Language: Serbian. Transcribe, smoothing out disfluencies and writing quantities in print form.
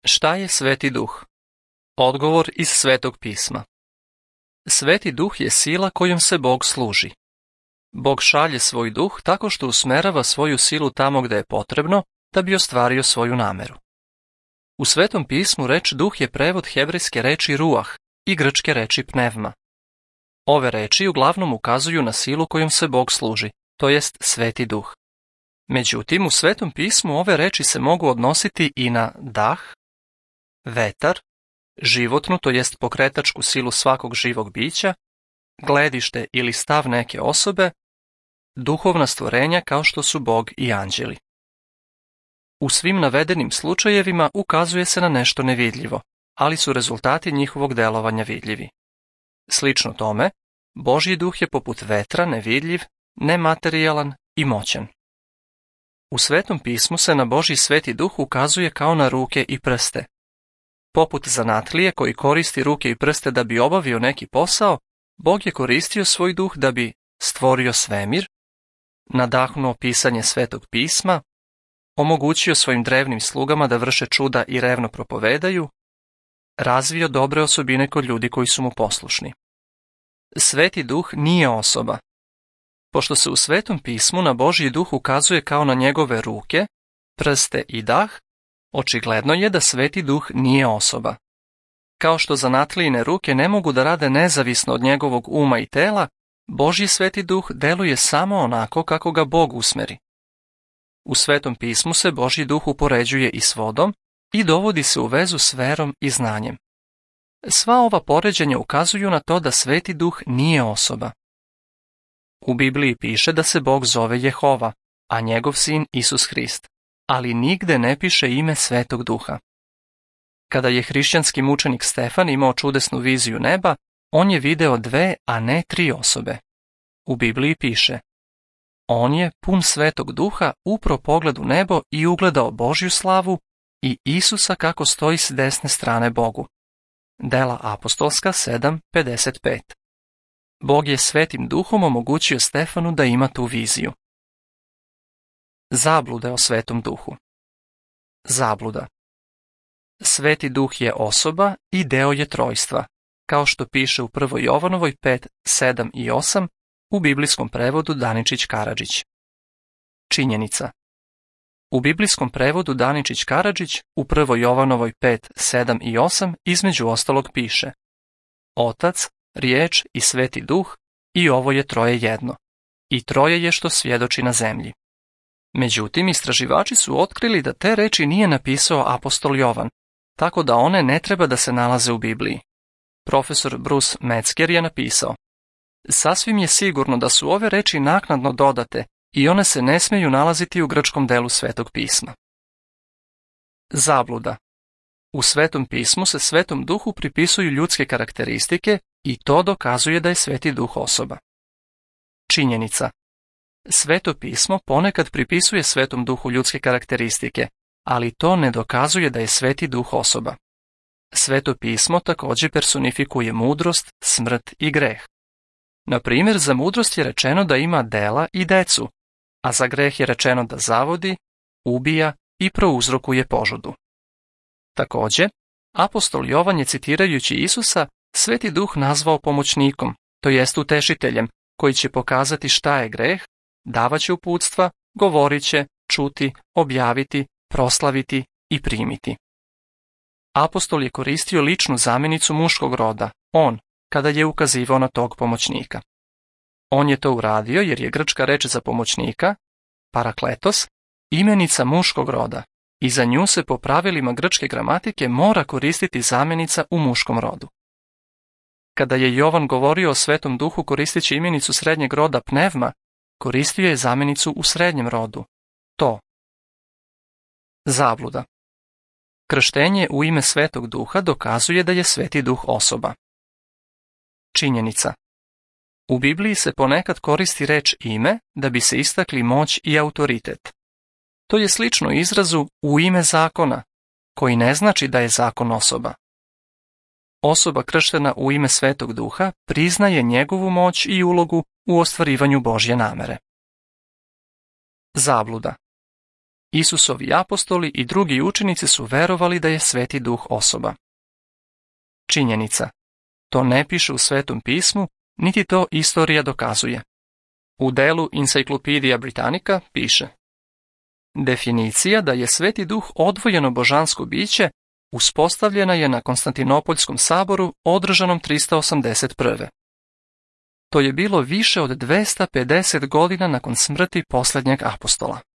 Šta je Sveti Duh? Odgovor iz Svetog pisma. Sveti Duh je sila kojom se Bog služi. Bog šalje svoj duh tako što usmerava svoju silu tamo gde je potrebno da bi ostvario svoju nameru. U Svetom pismu reč duh je prevod hebrejske reči ruah i grčke reči pnevma. Ove reči uglavnom ukazuju na silu kojom se Bog služi, to jest Sveti Duh. Međutim, u Svetom pismu ove reči se mogu odnositi i na dah, vetar, životnu, to jest pokretačku silu svakog živog bića, gledište ili stav neke osobe, duhovna stvorenja kao što su Bog i anđeli. U svim navedenim slučajevima ukazuje se na nešto nevidljivo, ali su rezultati njihovog delovanja vidljivi. Slično tome, Božji duh je poput vetra, nevidljiv, nematerijalan i moćan. U Svetom pismu se na Božji Sveti Duh ukazuje kao na ruke i prste. Poput zanatlije koji koristi ruke i prste da bi obavio neki posao, Bog je koristio svoj duh da bi stvorio svemir, nadahnuo pisanje Svetog pisma, omogućio svojim drevnim slugama da vrše čuda i revno propovedaju, razvio dobre osobine kod ljudi koji su mu poslušni. Sveti Duh nije osoba. Pošto se u Svetom pismu na Božji duh ukazuje kao na njegove ruke, prste i dah, očigledno je da Sveti Duh nije osoba. Kao što zanatlijine ruke ne mogu da rade nezavisno od njegovog uma i tela, Božji Sveti Duh deluje samo onako kako ga Bog usmeri. U Svetom pismu se Božji Duh upoređuje i s vodom i dovodi se u vezu s verom i znanjem. Sva ova poređenja ukazuju na to da Sveti Duh nije osoba. U Bibliji piše da se Bog zove Jehova, a njegov sin Isus Hrist, ali nigde ne piše ime Svetog Duha. Kada je hrišćanski mučenik Stefan imao čudesnu viziju neba, on je video 2, a ne 3 osobe. U Bibliji piše: on je, pun Svetog Duha, upro pogled u nebo i ugledao Božju slavu i Isusa kako stoji s desne strane Bogu. Dela apostolska 7:55. Bog je Svetim Duhom omogućio Stefanu da ima tu viziju. Zablude o Svetom Duhu. Zabluda. Sveti Duh je osoba i deo je trojstva, kao što piše u 1. Jovanovoj 5:7 i 8 u biblijskom prevodu Daničić Karadžić. Činjenica. U biblijskom prevodu Daničić Karadžić u 1. Jovanovoj 5:7 i 8 između ostalog piše: Otac, Riječ i Sveti Duh, i ovo je troje jedno, i troje je što svjedoči na zemlji. Međutim, istraživači su otkrili da te reči nije napisao apostol Jovan, tako da one ne treba da se nalaze u Bibliji. Profesor Bruce Metzger je napisao: sasvim je sigurno da su ove reči naknadno dodate i one se ne smeju nalaziti u grčkom delu Svetog pisma. Zabluda. U Svetom pismu se Svetom Duhu pripisuju ljudske karakteristike i to dokazuje da je Sveti Duh osoba. Činjenica. Sveto pismo ponekad pripisuje Svetom Duhu ljudske karakteristike, ali to ne dokazuje da je Sveti Duh osoba. Sveto pismo također personifikuje mudrost, smrt i greh. Na primjer, za mudrost je rečeno da ima dela i decu, a za greh je rečeno da zavodi, ubija i prouzrokuje požudu. Također, apostol Jovan je, citirajući Isusa, Sveti Duh nazvao pomoćnikom, to jest utešiteljem, koji će pokazati šta je greh, davaće uputstva, govorit će, čuti, objaviti, proslaviti i primiti. Apostol je koristio ličnu zamjenicu muškog roda, on, kada je ukazivao na tog pomoćnika. On je to uradio jer je grčka reč za pomoćnika, parakletos, imenica muškog roda i za nju se po pravilima grčke gramatike mora koristiti zamjenica u muškom rodu. Kada je Jovan govorio o Svetom Duhu koristeći imenicu srednjeg roda pnevma, koristio je zamjenicu u srednjem rodu, to. Zabluda. Krštenje u ime Svetog Duha dokazuje da je Sveti Duh osoba. Činjenica. U Bibliji se ponekad koristi reč ime da bi se istakli moć i autoritet. To je slično izrazu u ime zakona, koji ne znači da je zakon osoba. Osoba krštena u ime Svetog Duha priznaje njegovu moć i ulogu u ostvarivanju Božje namere. Zabluda. Isusovi apostoli i drugi učenici su verovali da je Sveti Duh osoba. Činjenica. To ne piše u Svetom pismu, niti to istorija dokazuje. U delu Encyclopedia Britannica piše: definicija da je Sveti Duh odvojeno božansko biće uspostavljena je na Konstantinopoljskom saboru održanom 381. To je bilo više od 250 godina nakon smrti posljednjeg apostola.